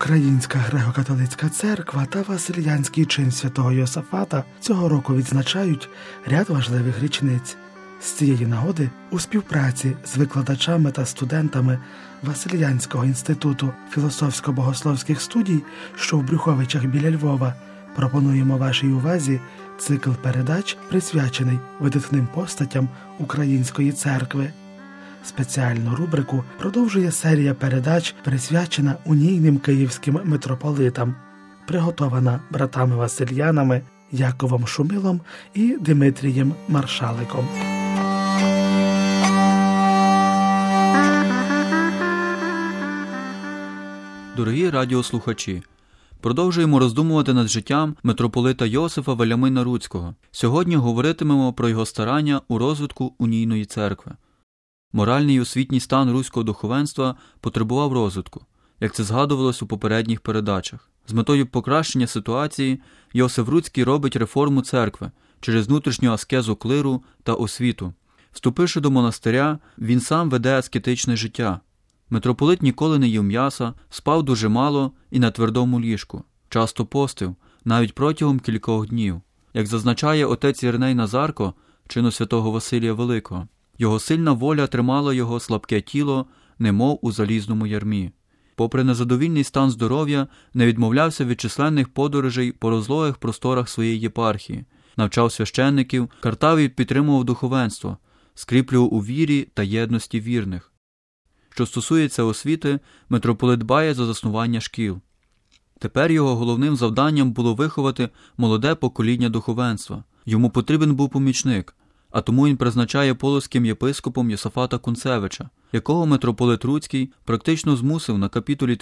Українська греко-католицька церква та Васильянський чин святого Йосафата цього року відзначають ряд важливих річниць. З цієї нагоди у співпраці з викладачами та студентами Васильянського інституту філософсько-богословських студій, що в Брюховичах біля Львова, пропонуємо вашій увазі цикл передач, присвячений видатним постатям Української церкви. Спеціальну рубрику продовжує серія передач, присвячена унійним київським митрополитам, приготована братами Васильянами Яковом Шумилом і Димитрієм Маршаликом. Дорогі радіослухачі, продовжуємо роздумувати над життям митрополита Йосифа Вельямина Руцького. Сьогодні говоритимемо про його старання у розвитку унійної церкви. Моральний і освітній стан руського духовенства потребував розвитку, як це згадувалось у попередніх передачах. З метою покращення ситуації Йосиф Руцький робить реформу церкви через внутрішню аскезу клиру та освіту. Вступивши до монастиря, він сам веде аскетичне життя. Митрополит ніколи не їв м'яса, спав дуже мало і на твердому ліжку. Часто постив, навіть протягом кількох днів. Як зазначає отець Іриней Назарко, чину святого Василія Великого, його сильна воля тримала його слабке тіло, немов у залізному ярмі. Попри незадовільний стан здоров'я, не відмовлявся від численних подорожей по розлогих просторах своєї єпархії, навчав священників, картав і підтримував духовенство, скріплював у вірі та єдності вірних. Що стосується освіти, митрополит дбає за заснування шкіл. Тепер його головним завданням було виховати молоде покоління духовенства. Йому потрібен був помічник, а тому він призначає полоцьким єпископом Йосафата Кунцевича, якого митрополит Руцький практично змусив на капітулі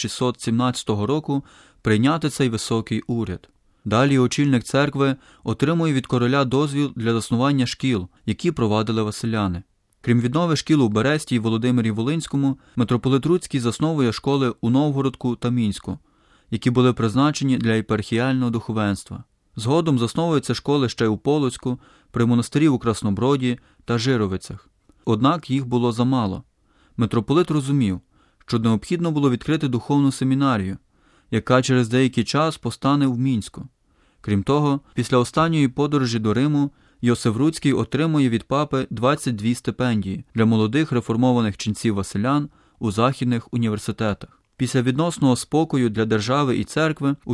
1617 року прийняти цей високий уряд. Далі очільник церкви отримує від короля дозвіл для заснування шкіл, які провадили василяни. Крім віднови шкіл у Бересті і Володимирі Волинському, митрополит Руцький засновує школи у Новгородку та Мінську, які були призначені для єпархіального духовенства. Згодом засновуються школи ще й у Полоцьку, при монастирі у Красноброді та Жировицях. Однак їх було замало. Митрополит розумів, що необхідно було відкрити духовну семінарію, яка через деякий час постане в Мінську. Крім того, після останньої подорожі до Риму Йосиф Руцький отримує від папи 22 стипендії для молодих реформованих ченців василян у західних університетах. Після відносного спокою для держави і церкви у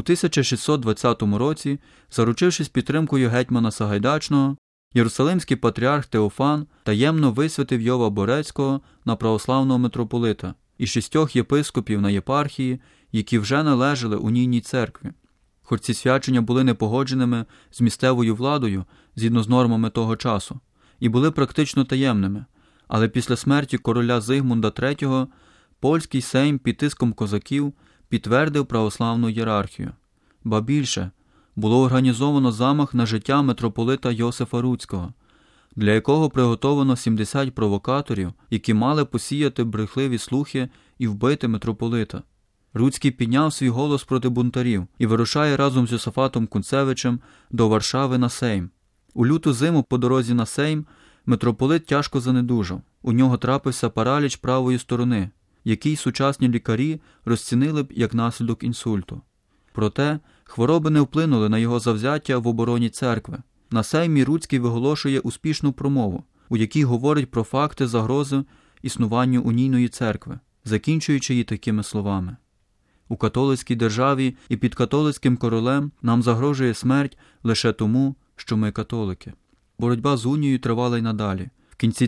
1620 році, заручившись підтримкою гетьмана Сагайдачного, єрусалимський патріарх Теофан таємно висвятив Йова Борецького на православного митрополита і 6 єпископів на єпархії, які вже належали унійній церкві. Хоч ці свячення були непогодженими з місцевою владою згідно з нормами того часу і були практично таємними, але після смерті короля Зигмунда III польський сейм під тиском козаків підтвердив православну ієрархію. Ба більше, було організовано замах на життя митрополита Йосифа Руцького, для якого приготовано 70 провокаторів, які мали посіяти брехливі слухи і вбити митрополита. Руцький підняв свій голос проти бунтарів і вирушає разом з Йосафатом Кунцевичем до Варшави на сейм. У люту зиму по дорозі на сейм митрополит тяжко занедужав. У нього трапився параліч правої сторони, який сучасні лікарі розцінили б як наслідок інсульту. Проте хвороби не вплинули на його завзяття в обороні церкви. На сеймі Руцький виголошує успішну промову, у якій говорить про факти загрози існуванню унійної церкви, закінчуючи її такими словами: «У католицькій державі і під католицьким королем нам загрожує смерть лише тому, що ми католики». Боротьба з унією тривала й надалі. В кінці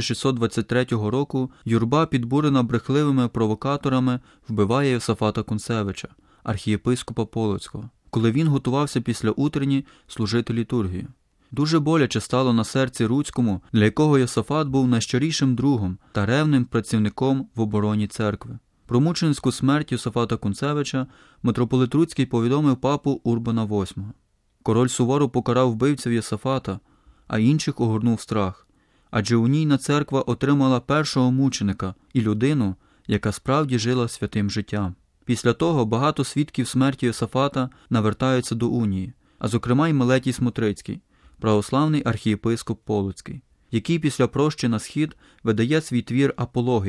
1623 року юрба, підбурена брехливими провокаторами, вбиває Йосафата Кунцевича, архієпископа Полоцького, коли він готувався після утренні служити літургію. Дуже боляче стало на серці Руцькому, для якого Йосафат був найщирішим другом та ревним працівником в обороні церкви. Про мученицьку смерть Йосафата Кунцевича митрополит Руцький повідомив папу Урбана VIII. Король суворо покарав вбивців Йосафата, а інших огорнув страх. Адже унійна церква отримала першого мученика і людину, яка справді жила святим життям. Після того багато свідків смерті Йосафата навертаються до унії, а зокрема й Милетій Смотрицький, православний архієпископ Полоцький, який після прощі на схід видає свій твір «Апологія»,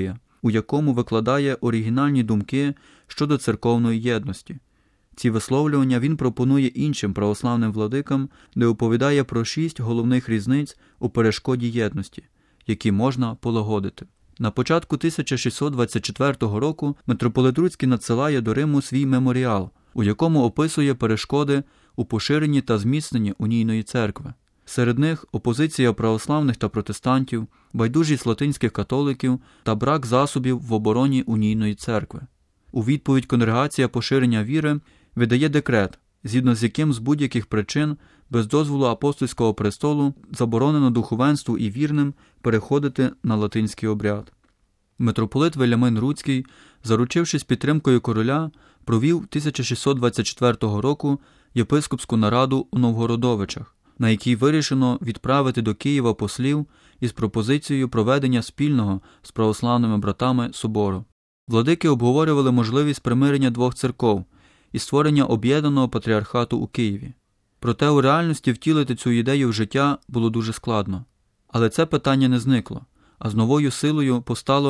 у якому викладає оригінальні думки щодо церковної єдності. Ці висловлювання він пропонує іншим православним владикам, де оповідає про 6 головних різниць у перешкоді єдності, які можна полагодити. На початку 1624 року митрополит Руцький надсилає до Риму свій меморіал, у якому описує перешкоди у поширенні та зміцненні унійної церкви. Серед них опозиція православних та протестантів, байдужість латинських католиків та брак засобів в обороні унійної церкви. У відповідь конгрегація поширення віри видає декрет, згідно з яким з будь-яких причин без дозволу апостольського престолу заборонено духовенству і вірним переходити на латинський обряд. Митрополит Вельямин Руцький, заручившись підтримкою короля, провів 1624 року єпископську нараду у Новгородовичах, на якій вирішено відправити до Києва послів із пропозицією проведення спільного з православними братами собору. Владики обговорювали можливість примирення двох церков і створення об'єднаного патріархату у Києві. Проте у реальності втілити цю ідею в життя було дуже складно. Але це питання не зникло, а з новою силою постало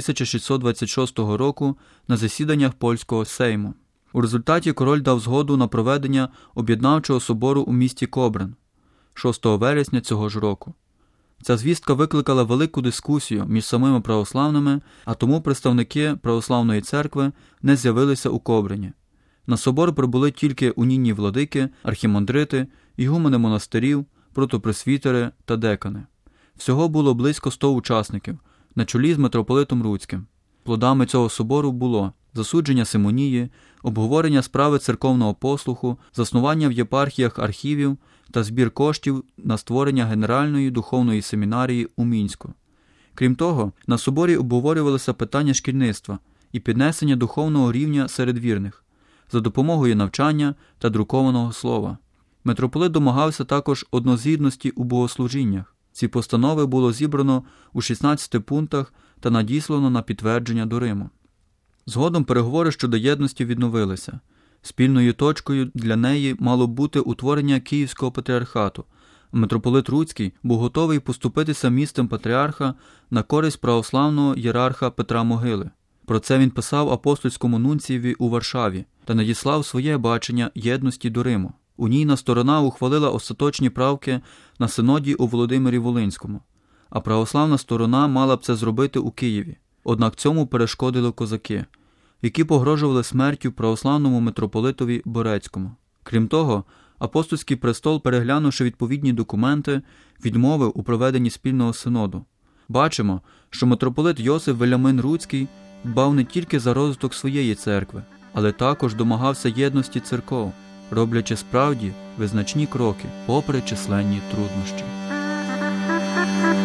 1626 року на засіданнях польського сейму. У результаті король дав згоду на проведення об'єднавчого собору у місті Кобрин 6 вересня цього ж року. Ця звістка викликала велику дискусію між самими православними, а тому представники православної церкви не з'явилися у Кобрині. На собор прибули тільки унійні владики, архімандрити, ігумени монастирів, протопресвітери та декани. Всього було близько 100 учасників, на чолі з митрополитом Руцьким. Плодами цього собору було засудження симонії, обговорення справи церковного послуху, заснування в єпархіях архівів та збір коштів на створення Генеральної духовної семінарії у Мінську. Крім того, на соборі обговорювалися питання шкільництва і піднесення духовного рівня серед вірних за допомогою навчання та друкованого слова. Митрополит домагався також однозгідності у богослужіннях. Ці постанови було зібрано у 16 пунктах та надіслано на підтвердження до Риму. Згодом переговори щодо єдності відновилися. Спільною точкою для неї мало бути утворення Київського патріархату. Митрополит Руцький був готовий поступитися місцем патріарха на користь православного ієрарха Петра Могили. Про це він писав апостольському нунцієві у Варшаві та надіслав своє бачення єдності до Риму. Унійна сторона ухвалила остаточні правки на синоді у Володимирі Волинському, а православна сторона мала б це зробити у Києві. Однак цьому перешкодили козаки, які погрожували смертю православному митрополитові Борецькому. Крім того, апостольський престол, переглянувши відповідні документи, відмовив у проведенні спільного синоду. Бачимо, що митрополит Йосиф Вельямин Руцький дбав не тільки за розвиток своєї церкви, але також домагався єдності церков, роблячи справді визначні кроки попри численні труднощі.